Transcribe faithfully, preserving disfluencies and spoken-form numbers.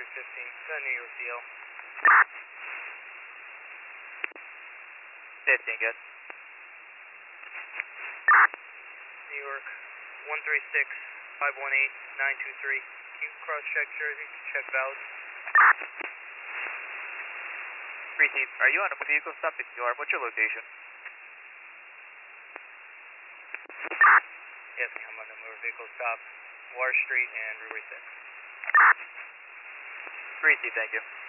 three fifteen, got New York D L. fifteen, good. New York, one three six, five one eight, nine two three. Can you cross-check Jersey, check valid? Receive, are you on a vehicle stop? If you are, what's your location? Yes, I'm on a motor vehicle stop, Water Street and Route six. Receive, thank you.